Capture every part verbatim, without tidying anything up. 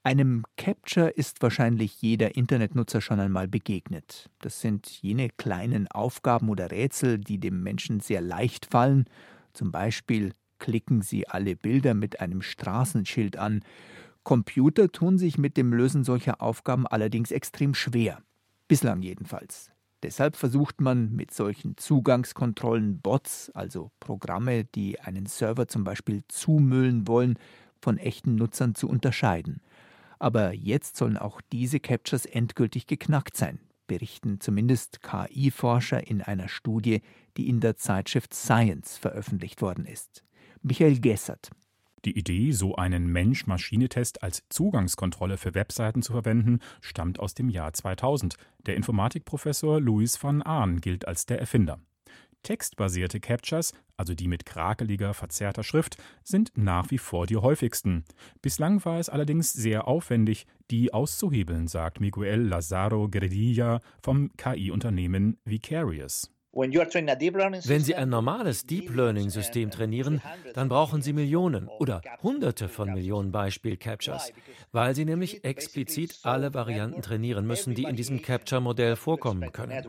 Einem Captcha ist wahrscheinlich jeder Internetnutzer schon einmal begegnet. Das sind jene kleinen Aufgaben oder Rätsel, die dem Menschen sehr leicht fallen. Zum Beispiel klicken Sie alle Bilder mit einem Straßenschild an. Computer tun sich mit dem Lösen solcher Aufgaben allerdings extrem schwer. Bislang jedenfalls. Deshalb versucht man mit solchen Zugangskontrollen Bots, also Programme, die einen Server zum Beispiel zumüllen wollen, von echten Nutzern zu unterscheiden. Aber jetzt sollen auch diese Captchas endgültig geknackt sein, berichten zumindest K I-Forscher in einer Studie, die in der Zeitschrift Science veröffentlicht worden ist. Michael Gessert. Die Idee, so einen Mensch-Maschine-Test als Zugangskontrolle für Webseiten zu verwenden, stammt aus dem Jahr zweitausend. Der Informatikprofessor Louis van Ahn gilt als der Erfinder. Textbasierte Captchas, also die mit krakeliger, verzerrter Schrift, sind nach wie vor die häufigsten. Bislang war es allerdings sehr aufwendig, die auszuhebeln, sagt Miguel Lazaro Gredilla vom K I-Unternehmen Vicarious. Wenn Sie ein normales Deep Learning-System trainieren, dann brauchen Sie Millionen oder Hunderte von Millionen Beispiel-Captchas, weil Sie nämlich explizit alle Varianten trainieren müssen, die in diesem Captcha-Modell vorkommen können.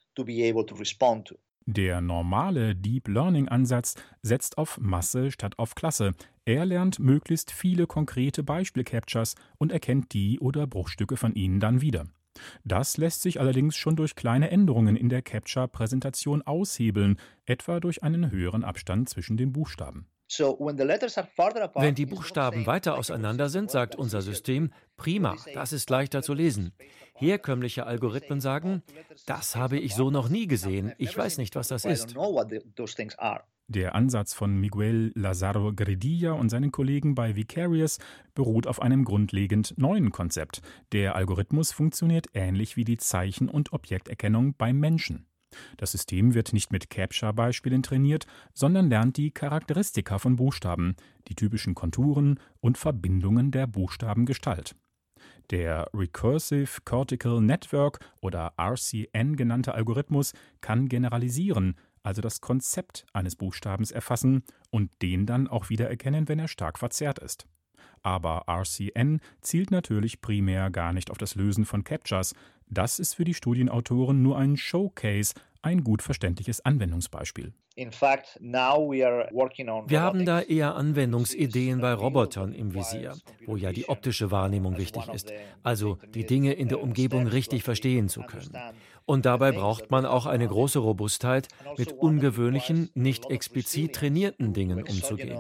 Der normale Deep Learning-Ansatz setzt auf Masse statt auf Klasse. Er lernt möglichst viele konkrete Beispiel-Captchas und erkennt die oder Bruchstücke von ihnen dann wieder. Das lässt sich allerdings schon durch kleine Änderungen in der Captcha-Präsentation aushebeln, etwa durch einen höheren Abstand zwischen den Buchstaben. Wenn die Buchstaben weiter auseinander sind, sagt unser System, prima, das ist leichter zu lesen. Herkömmliche Algorithmen sagen, das habe ich so noch nie gesehen, ich weiß nicht, was das ist. Der Ansatz von Miguel Lazaro Gredilla und seinen Kollegen bei Vicarious beruht auf einem grundlegend neuen Konzept. Der Algorithmus funktioniert ähnlich wie die Zeichen- und Objekterkennung beim Menschen. Das System wird nicht mit Captcha-Beispielen trainiert, sondern lernt die Charakteristika von Buchstaben, die typischen Konturen und Verbindungen der Buchstabengestalt. Der Recursive Cortical Network oder R C N genannte Algorithmus kann generalisieren, also das Konzept eines Buchstabens erfassen und den dann auch wieder erkennen, wenn er stark verzerrt ist. Aber R C N zielt natürlich primär gar nicht auf das Lösen von Captchas. Das ist für die Studienautoren nur ein Showcase, ein gut verständliches Anwendungsbeispiel. Wir haben da eher Anwendungsideen bei Robotern im Visier, wo ja die optische Wahrnehmung wichtig ist, also die Dinge in der Umgebung richtig verstehen zu können. Und dabei braucht man auch eine große Robustheit, mit ungewöhnlichen, nicht explizit trainierten Dingen umzugehen.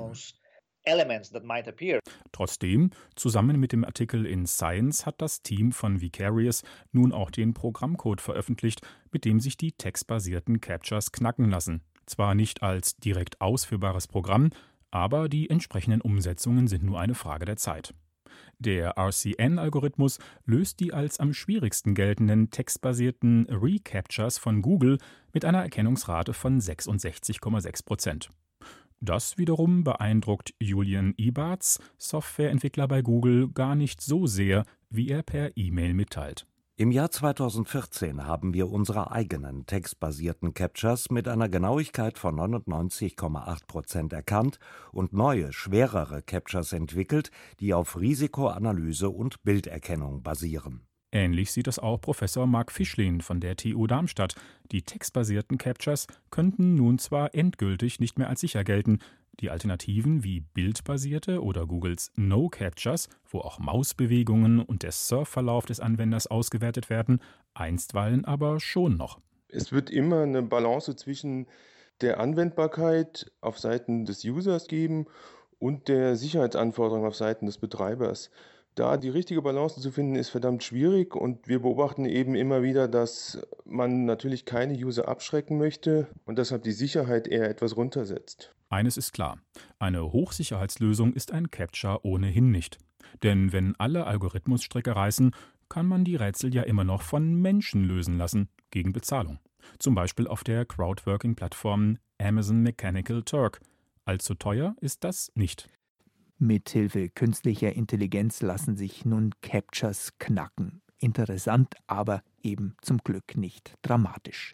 Trotzdem, zusammen mit dem Artikel in Science hat das Team von Vicarious nun auch den Programmcode veröffentlicht, mit dem sich die textbasierten Captchas knacken lassen. Zwar nicht als direkt ausführbares Programm, aber die entsprechenden Umsetzungen sind nur eine Frage der Zeit. Der R C N-Algorithmus löst die als am schwierigsten geltenden textbasierten Recaptchas von Google mit einer Erkennungsrate von sechsundsechzig Komma sechs Prozent. Das wiederum beeindruckt Julian Ebarts, Softwareentwickler bei Google, gar nicht so sehr, wie er per E-Mail mitteilt. Im Jahr zweitausendvierzehn haben wir unsere eigenen textbasierten Captchas mit einer Genauigkeit von neunundneunzig Komma acht Prozent erkannt und neue, schwerere Captchas entwickelt, die auf Risikoanalyse und Bilderkennung basieren. Ähnlich sieht es auch Professor Mark Fischlin von der T U Darmstadt. Die textbasierten Captchas könnten nun zwar endgültig nicht mehr als sicher gelten, die Alternativen wie bildbasierte oder Googles No-Captchas, wo auch Mausbewegungen und der Surfverlauf des Anwenders ausgewertet werden, einstweilen aber schon noch. Es wird immer eine Balance zwischen der Anwendbarkeit auf Seiten des Users geben und der Sicherheitsanforderungen auf Seiten des Betreibers. Da die richtige Balance zu finden, ist verdammt schwierig und wir beobachten eben immer wieder, dass man natürlich keine User abschrecken möchte und deshalb die Sicherheit eher etwas runtersetzt. Eines ist klar, eine Hochsicherheitslösung ist ein Captcha ohnehin nicht. Denn wenn alle Algorithmusstricke reißen, kann man die Rätsel ja immer noch von Menschen lösen lassen, gegen Bezahlung. Zum Beispiel auf der Crowdworking-Plattform Amazon Mechanical Turk. Allzu teuer ist das nicht. Mithilfe künstlicher Intelligenz lassen sich nun Captchas knacken. Interessant, aber eben zum Glück nicht dramatisch.